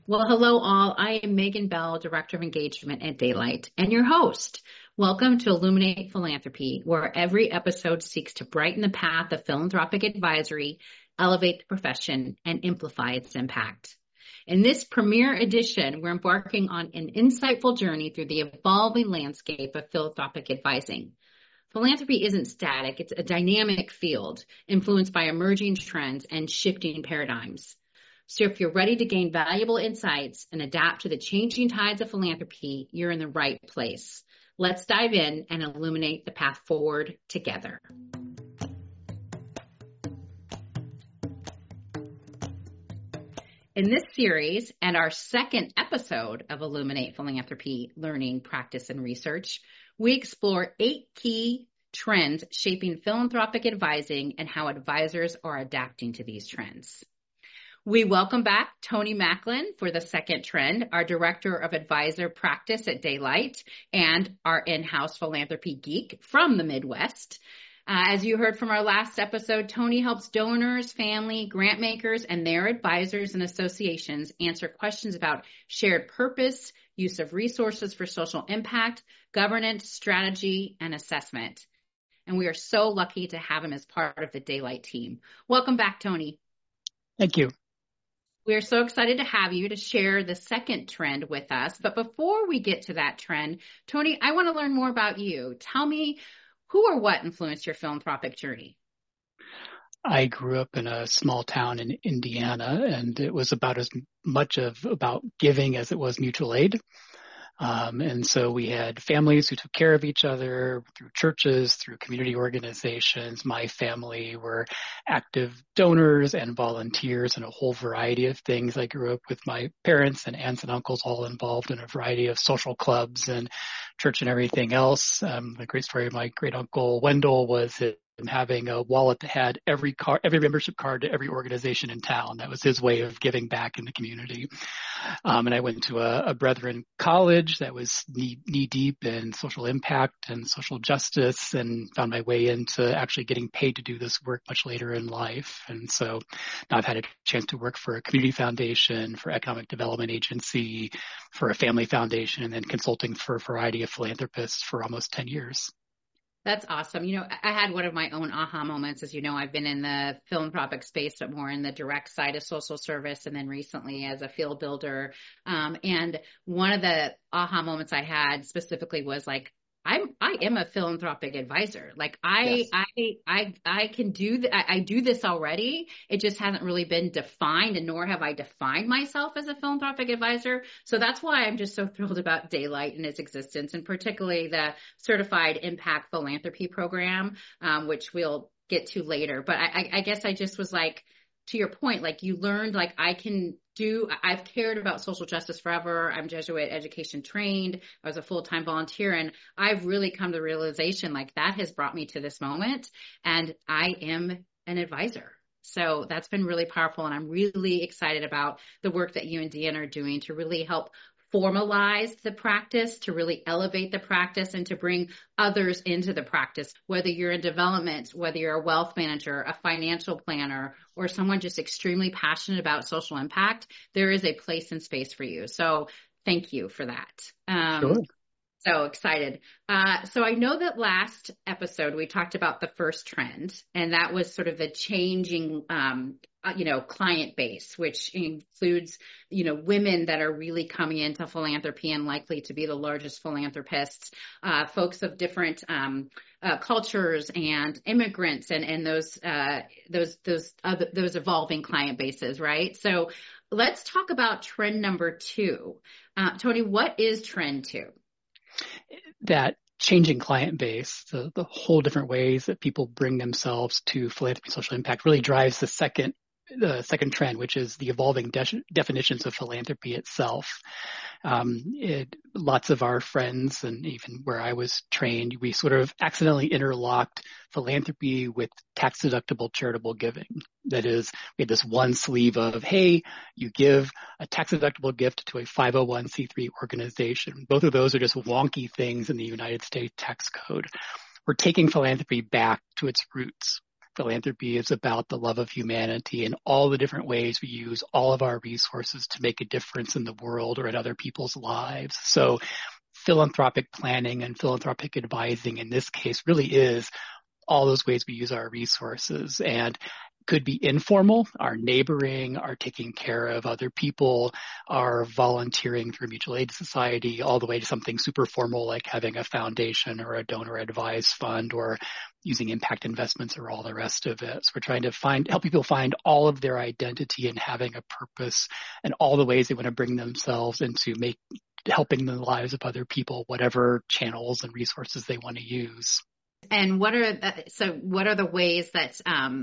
Well, hello all. I am Megan Bell, Director of Engagement at Daylight, and your host. Welcome to Illuminate Philanthropy, where every episode seeks to brighten the path of philanthropic advisory, elevate the profession, and amplify its impact. In this premiere edition, we're embarking on an insightful journey through the evolving landscape of philanthropic advising. Philanthropy isn't static, it's a dynamic field influenced by emerging trends and shifting paradigms. So if you're ready to gain valuable insights and adapt to the changing tides of philanthropy, you're in the right place. Let's dive in and illuminate the path forward together. In this series and our second episode of Illuminate Philanthropy Learning, Practice, and Research, we explore 8 key trends shaping philanthropic advising and how advisors are adapting to these trends. We welcome back Tony Macklin for the second trend, our Director of Advisor Practice at Daylight and our in-house philanthropy geek from the Midwest. As you heard from our last episode, Tony helps donors, family, grant makers, and their advisors and associations answer questions about shared purpose, use of resources for social impact, governance, strategy, and assessment. And we are so lucky to have him as part of the Daylight team. Welcome back, Tony. Thank you. We are so excited to have you to share the second trend with us. But before we get to that trend, Tony, I want to learn more about you. Tell me who or what influenced your philanthropic journey? I grew up in a small town in Indiana, and it was about as much about giving as it was mutual aid. And so we had families who took care of each other through churches, through community organizations. My family were active donors and volunteers in a whole variety of things. I grew up with my parents and aunts and uncles all involved in a variety of social clubs and church and everything else. The great story of my great uncle Wendell was having a wallet that had every membership card to every organization in town. That was his way of giving back in the community. And I went to a Brethren college that was knee deep in social impact and social justice, and found my way into actually getting paid to do this work much later in life. And so now I've had a chance to work for a community foundation, for economic development agency, for a family foundation, and then consulting for a variety of philanthropists for almost 10 years. That's awesome. You know, I had one of my own aha moments. As you know, I've been in the philanthropic space, but more in the direct side of social service, and then recently as a field builder. And one of the aha moments I had specifically was like, I am a philanthropic advisor. Like Yes. I can do I do this already. It just hasn't really been defined, and nor have I defined myself as a philanthropic advisor. So that's why I'm just so thrilled about Daylight and its existence, and particularly the Certified Impact Philanthropy Program, which we'll get to later. But I guess I just was like, to your point, like you learned, like I've cared about social justice forever. I'm Jesuit education trained. I was a full-time volunteer, and I've really come to the realization like that has brought me to this moment, and I am an advisor. So that's been really powerful, and I'm really excited about the work that you and Deanna are doing to really help formalize the practice, to really elevate the practice, and to bring others into the practice, whether you're in development, whether you're a wealth manager, a financial planner, or someone just extremely passionate about social impact, there is a place and space for you. So thank you for that. Sure. So excited. So I know that last episode we talked about the first trend, and that was sort of the changing, client base, which includes, women that are really coming into philanthropy and likely to be the largest philanthropists, folks of different cultures and immigrants, and those evolving client bases, right? So let's talk about trend number 2. Tony, what is trend 2? That changing client base, the whole different ways that people bring themselves to philanthropy and social impact really drives the second trend, which is the evolving definitions of philanthropy itself. Lots of our friends, and even where I was trained, we sort of accidentally interlocked philanthropy with tax-deductible charitable giving. That is, we had this one sleeve of, hey, you give a tax-deductible gift to a 501c3 organization. Both of those are just wonky things in the United States tax code. We're taking philanthropy back to its roots. Philanthropy is about the love of humanity and all the different ways we use all of our resources to make a difference in the world or in other people's lives. So philanthropic planning and philanthropic advising in this case really is all those ways we use our resources, and could be informal, our neighboring, our taking care of other people, our volunteering through mutual aid society, all the way to something super formal like having a foundation or a donor advised fund or using impact investments or all the rest of it. So we're trying to help people find all of their identity and having a purpose and all the ways they want to bring themselves into helping the lives of other people, whatever channels and resources they want to use. And what are the ways that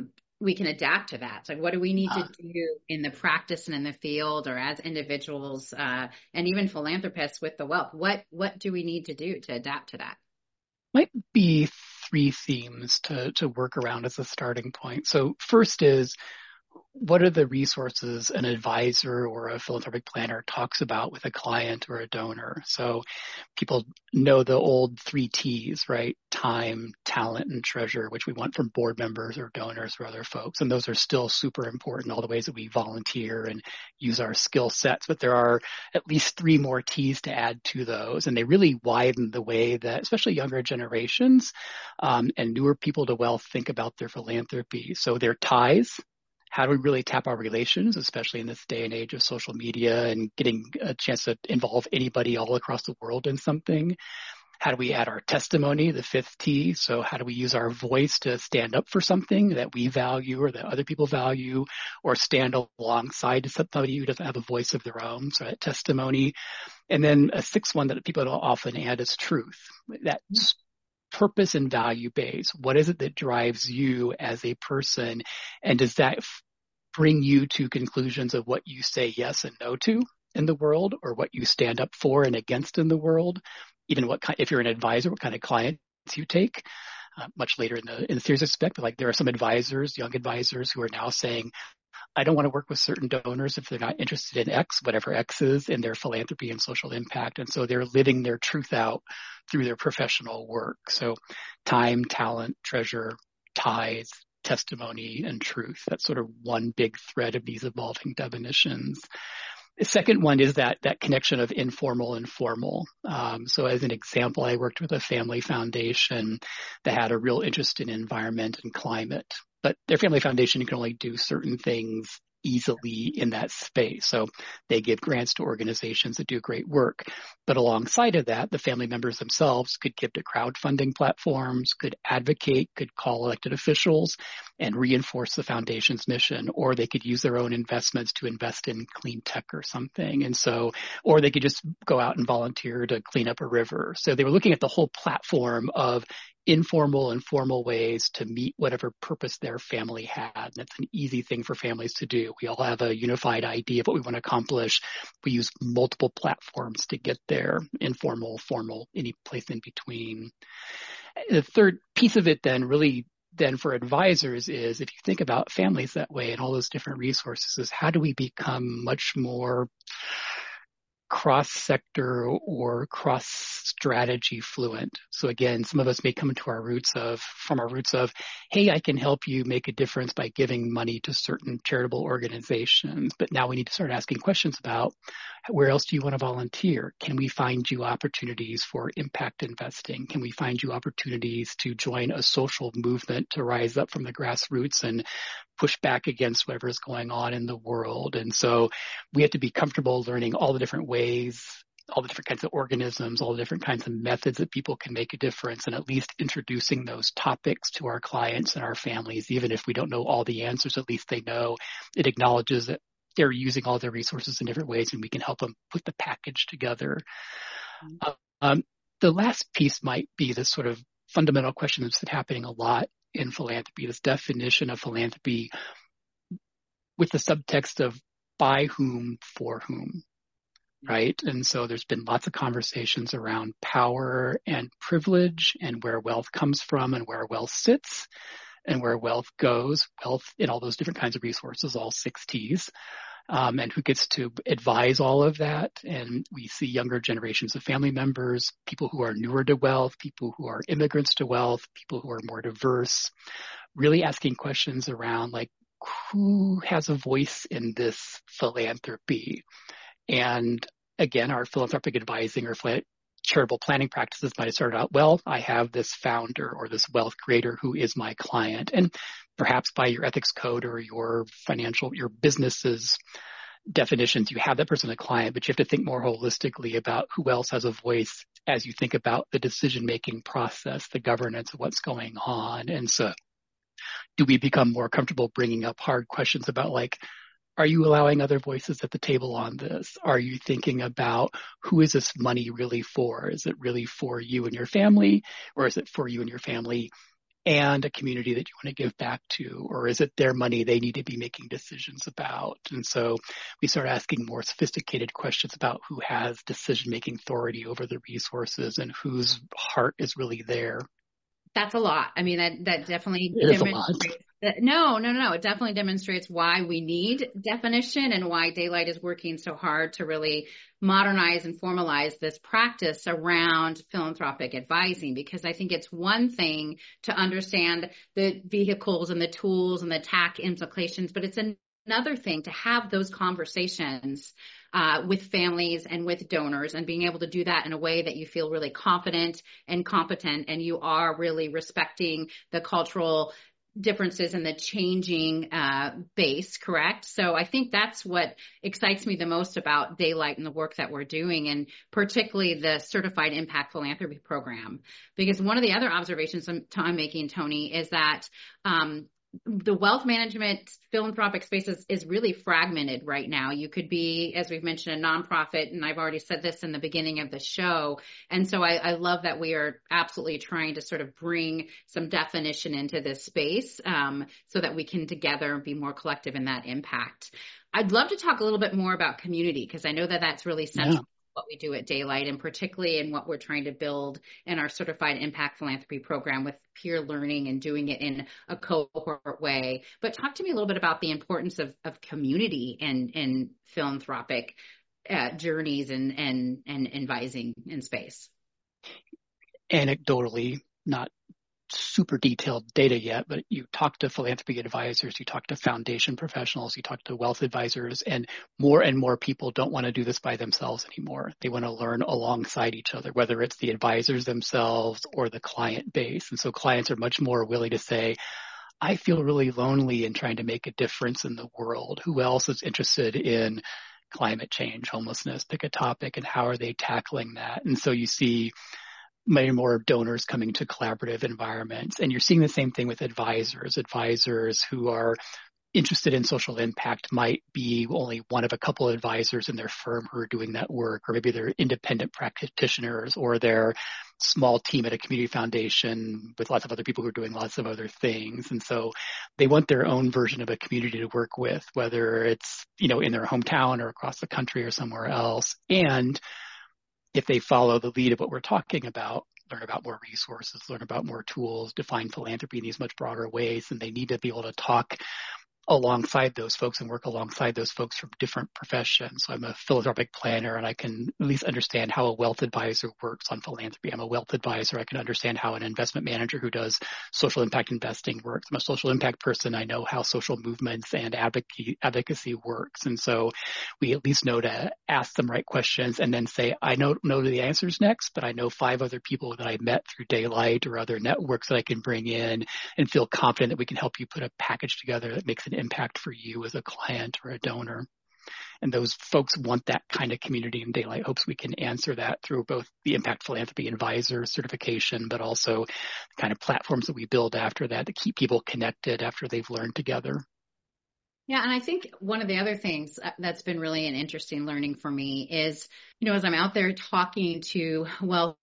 we can adapt to that? So what do we need to do in the practice and in the field or as individuals and even philanthropists with the wealth? What do we need to do to adapt to that? Might be 3 themes to work around as a starting point. So first is, what are the resources an advisor or a philanthropic planner talks about with a client or a donor? So people know the old 3 T's, right? Time, talent, and treasure, which we want from board members or donors or other folks. And those are still super important, all the ways that we volunteer and use our skill sets. But there are at least 3 more T's to add to those. And they really widen the way that, especially younger generations and newer people to wealth, think about their philanthropy. So their ties. How do we really tap our relations, especially in this day and age of social media and getting a chance to involve anybody all across the world in something? How do we add our testimony, the 5th T? So how do we use our voice to stand up for something that we value or that other people value, or stand alongside somebody who doesn't have a voice of their own? So that testimony. And then a 6th one that people don't often add is truth. That's purpose and value base. What is it that drives you as a person? And does that bring you to conclusions of what you say yes and no to in the world, or what you stand up for and against in the world? Even if you're an advisor, what kind of clients you take? Much later in the series, I expect, like there are some advisors, young advisors, who are now saying, I don't want to work with certain donors if they're not interested in X, whatever X is, in their philanthropy and social impact. And so they're living their truth out through their professional work. So time, talent, treasure, ties, testimony, and truth. That's sort of one big thread of these evolving definitions. The second one is that connection of informal and formal. So as an example, I worked with a family foundation that had a real interest in environment and climate. But their family foundation can only do certain things easily in that space. So they give grants to organizations that do great work. But alongside of that, the family members themselves could give to crowdfunding platforms, could advocate, could call elected officials and reinforce the foundation's mission, or they could use their own investments to invest in clean tech or something. And so, or they could just go out and volunteer to clean up a river. So they were looking at the whole platform of informal and formal ways to meet whatever purpose their family had. That's an easy thing for families to do. We all have a unified idea of what we want to accomplish. We use multiple platforms to get there, informal, formal, any place in between. The third piece of it then for advisors is, if you think about families that way and all those different resources, is how do we become much more cross-sector or cross-strategy fluent? So again, some of us may come from our roots of, hey, I can help you make a difference by giving money to certain charitable organizations. But now we need to start asking questions about, where else do you want to volunteer? Can we find you opportunities for impact investing? Can we find you opportunities to join a social movement to rise up from the grassroots and push back against whatever is going on in the world? And so we have to be comfortable learning all the different ways, all the different kinds of organisms, all the different kinds of methods that people can make a difference, and at least introducing those topics to our clients and our families. Even if we don't know all the answers, at least they know it acknowledges that they're using all their resources in different ways, and we can help them put the package together. The last piece might be this sort of fundamental question that's happening a lot in philanthropy, this definition of philanthropy with the subtext of by whom, for whom, right? And so there's been lots of conversations around power and privilege and where wealth comes from and where wealth sits and where wealth goes, wealth in all those different kinds of resources, all 6 T's. and who gets to advise all of that. And we see younger generations of family members, people who are newer to wealth, people who are immigrants to wealth, people who are more diverse, really asking questions around like, who has a voice in this philanthropy? And again, our philanthropic advising or charitable planning practices might have started out, well, I have this founder or this wealth creator who is my client. And perhaps by your ethics code or your business's definitions, you have that person a client, but you have to think more holistically about who else has a voice as you think about the decision-making process, the governance of what's going on. And so do we become more comfortable bringing up hard questions about like, are you allowing other voices at the table on this? Are you thinking about who is this money really for? Is it really for you and your family, or is it for you and your family and a community that you want to give back to? Or is it their money they need to be making decisions about? And so we start asking more sophisticated questions about who has decision-making authority over the resources and whose heart is really there. That's a lot. I mean, that definitely demonstrates no. It definitely demonstrates why we need definition and why Daylight is working so hard to really modernize and formalize this practice around philanthropic advising, because I think it's one thing to understand the vehicles and the tools and the tax implications, but it's another thing to have those conversations with families and with donors, and being able to do that in a way that you feel really confident and competent, and you are really respecting the cultural differences and the changing base, correct? So I think that's what excites me the most about Daylight and the work that we're doing, and particularly the Certified Impact Philanthropy Program. Because one of the other observations I'm making, Tony, is that the wealth management philanthropic space is really fragmented right now. You could be, as we've mentioned, a nonprofit, and I've already said this in the beginning of the show. And so I love that we are absolutely trying to sort of bring some definition into this space so that we can together be more collective in that impact. I'd love to talk a little bit more about community, because I know that that's really central. Yeah. What we do at Daylight, and particularly in what we're trying to build in our Certified Impact Philanthropy Program with peer learning and doing it in a cohort way. But talk to me a little bit about the importance of community in philanthropic journeys and advising in space. Anecdotally, not super detailed data yet, but you talk to philanthropy advisors, you talk to foundation professionals, you talk to wealth advisors, and more people don't want to do this by themselves anymore. They want to learn alongside each other, whether it's the advisors themselves or the client base. And so clients are much more willing to say, I feel really lonely in trying to make a difference in the world. Who else is interested in climate change, homelessness, pick a topic, and how are they tackling that? And so you see many more donors coming to collaborative environments. And you're seeing the same thing with advisors who are interested in social impact might be only one of a couple of advisors in their firm who are doing that work, or maybe they're independent practitioners, or they're small team at a community foundation with lots of other people who are doing lots of other things. And so they want their own version of a community to work with, whether it's, in their hometown or across the country or somewhere else. And if they follow the lead of what we're talking about, learn about more resources, learn about more tools, define philanthropy in these much broader ways, and they need to be able to talk alongside those folks and work alongside those folks from different professions. So I'm a philanthropic planner, and I can at least understand how a wealth advisor works on philanthropy. I'm a wealth advisor. I can understand how an investment manager who does social impact investing works. I'm a social impact person. I know how social movements and advocacy works. And so we at least know to ask them right questions and then say, I don't know the answers next, but I know 5 other people that I met through Daylight or other networks that I can bring in, and feel confident that we can help you put a package together that makes an impact for you as a client or a donor. And those folks want that kind of community, and Daylight hopes we can answer that through both the Impact Philanthropy Advisor certification, but also the kind of platforms that we build after that to keep people connected after they've learned together. Yeah, and I think one of the other things that's been really an interesting learning for me is, as I'm out there talking to wealth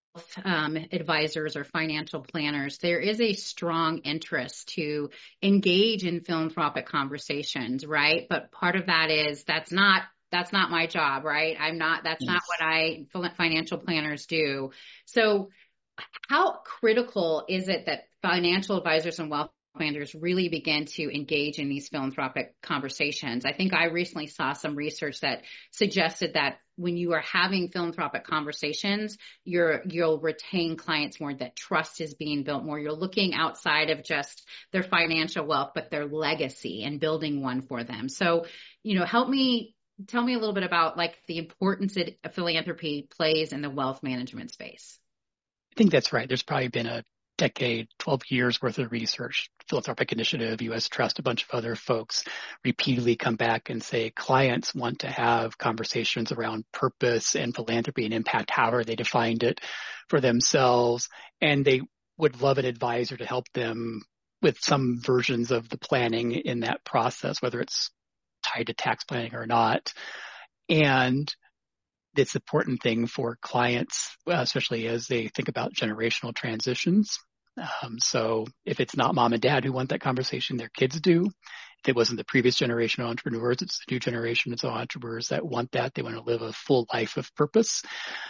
advisors or financial planners, there is a strong interest to engage in philanthropic conversations, right? But part of that is that's not my job, right? That's not what financial planners do. So how critical is it that financial advisors and wealth managers really begin to engage in these philanthropic conversations. I think I recently saw some research that suggested that when you are having philanthropic conversations, you'll retain clients more, that trust is being built more. You're looking outside of just their financial wealth, but their legacy and building one for them. So, tell me a little bit about like the importance that philanthropy plays in the wealth management space. I think that's right. There's probably been a decade, 12 years worth of research, Philanthropic Initiative, U.S. Trust, a bunch of other folks repeatedly come back and say clients want to have conversations around purpose and philanthropy and impact, however they defined it for themselves. And they would love an advisor to help them with some versions of the planning in that process, whether it's tied to tax planning or not. And it's an important thing for clients, especially as they think about generational transitions. So if it's not mom and dad who want that conversation, their kids do. If it wasn't the previous generation of entrepreneurs, it's the new generation of entrepreneurs that want that. They want to live a full life of purpose.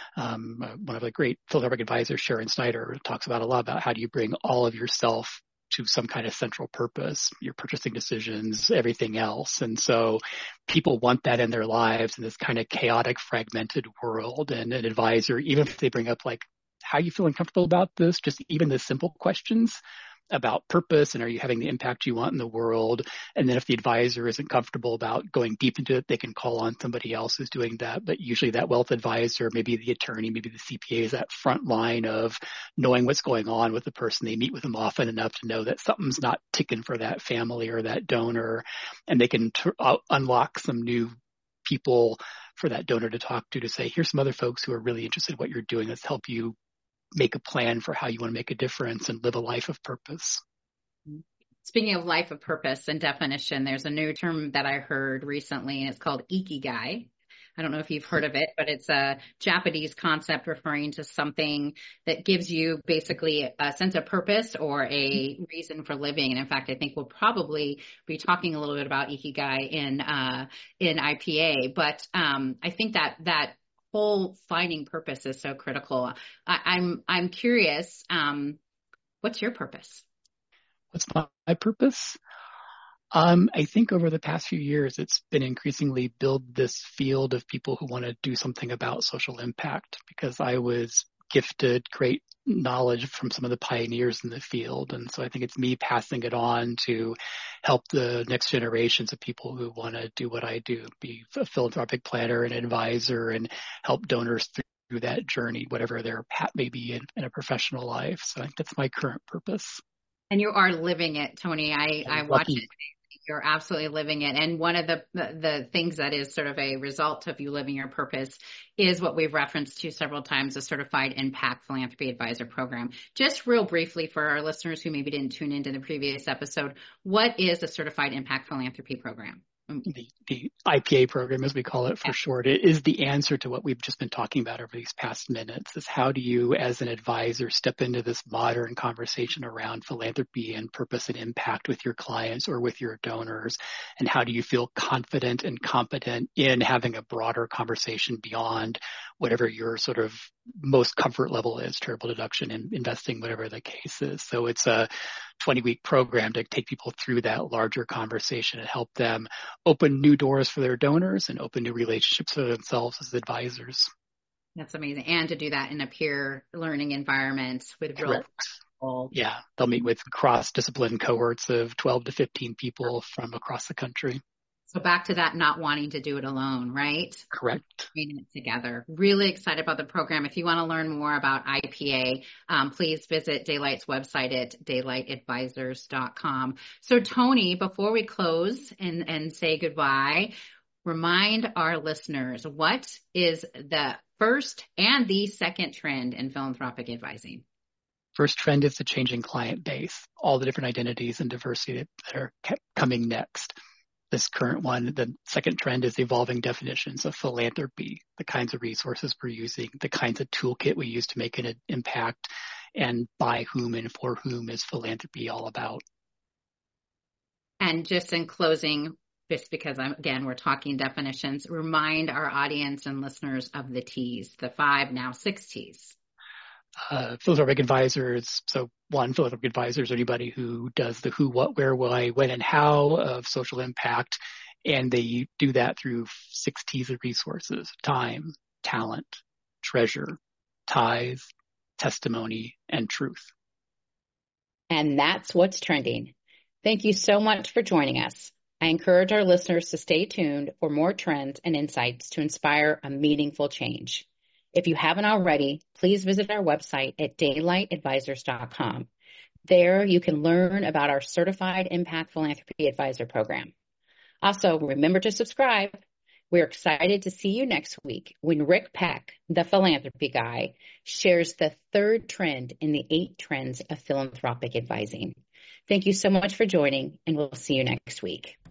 One of the great philanthropic advisors, Sharon Snyder, talks about a lot about how do you bring all of yourself to some kind of central purpose, your purchasing decisions, everything else. And so people want that in their lives in this kind of chaotic, fragmented world. And an advisor, even if they bring up like, how are you feeling comfortable about this? Just even the simple questions about purpose and are you having the impact you want in the world? And then if the advisor isn't comfortable about going deep into it, they can call on somebody else who's doing that. But usually that wealth advisor, maybe the attorney, maybe the CPA is that front line of knowing what's going on with the person. They meet with them often enough to know that something's not ticking for that family or that donor, and they can unlock some new people for that donor to talk to say, here's some other folks who are really interested in what you're doing. Let's help you make a plan for how you want to make a difference and live a life of purpose. Speaking of life of purpose and definition, there's a new term that I heard recently, and it's called ikigai. I don't know if you've heard of it, but it's a Japanese concept referring to something that gives you basically a sense of purpose or a reason for living. And in fact, I think we'll probably be talking a little bit about ikigai in IPA. But I think that whole finding purpose is so critical. I'm curious, what's your purpose? What's my purpose? I think over the past few years, it's been increasingly build this field of people who want to do something about social impact, because I was gifted great knowledge from some of the pioneers in the field. And so I think it's me passing it on to help the next generations of people who want to do what I do, be a philanthropic planner and advisor and help donors through that journey, whatever their path may be in a professional life. So I think that's my current purpose. And you are living it, Tony. I watch it. You're absolutely living it. And one of the things that is sort of a result of you living your purpose is what we've referenced to several times, a Certified Impact Philanthropy Advisor program. Just real briefly for our listeners who maybe didn't tune into the previous episode, what is a Certified Impact Philanthropy program? The IPA program, as we call it for short, it is the answer to what we've just been talking about over these past minutes, is how do you, as an advisor, step into this modern conversation around philanthropy and purpose and impact with your clients or with your donors? And how do you feel confident and competent in having a broader conversation beyond whatever your sort of most comfort level is, charitable deduction and investing, whatever the case is. So it's a 20-week program to take people through that larger conversation and help them open new doors for their donors and open new relationships for themselves as advisors. That's amazing. And to do that in a peer learning environment with real people. Yeah, they'll meet with cross-discipline cohorts of 12 to 15 people from across the country. So back to that not wanting to do it alone, right? Correct. Doing it together. Really excited about the program. If you want to learn more about IPA, please visit Daylight's website at daylightadvisors.com. So Tony, before we close and say goodbye, remind our listeners, what is the first and the second trend in philanthropic advising? First trend is the changing client base, all the different identities and diversity that are coming next. This current one, the second trend is evolving definitions of philanthropy, the kinds of resources we're using, the kinds of toolkit we use to make an impact, and by whom and for whom is philanthropy all about. And just in closing, just because we're talking definitions, remind our audience and listeners of the T's, the 5, now 6 T's. Philanthropic advisors. So one, philanthropic advisors are anybody who does the who, what, where, why, when, and how of social impact. And they do that through 6 T's of resources: time, talent, treasure, ties, testimony, and truth. And that's what's trending. Thank you so much for joining us. I encourage our listeners to stay tuned for more trends and insights to inspire a meaningful change. If you haven't already, please visit our website at daylightadvisors.com. There you can learn about our Certified Impact Philanthropy Advisor program. Also, remember to subscribe. We're excited to see you next week when Rick Peck, the philanthropy guy, shares the 3rd trend in the 8 trends of philanthropic advising. Thank you so much for joining, and we'll see you next week.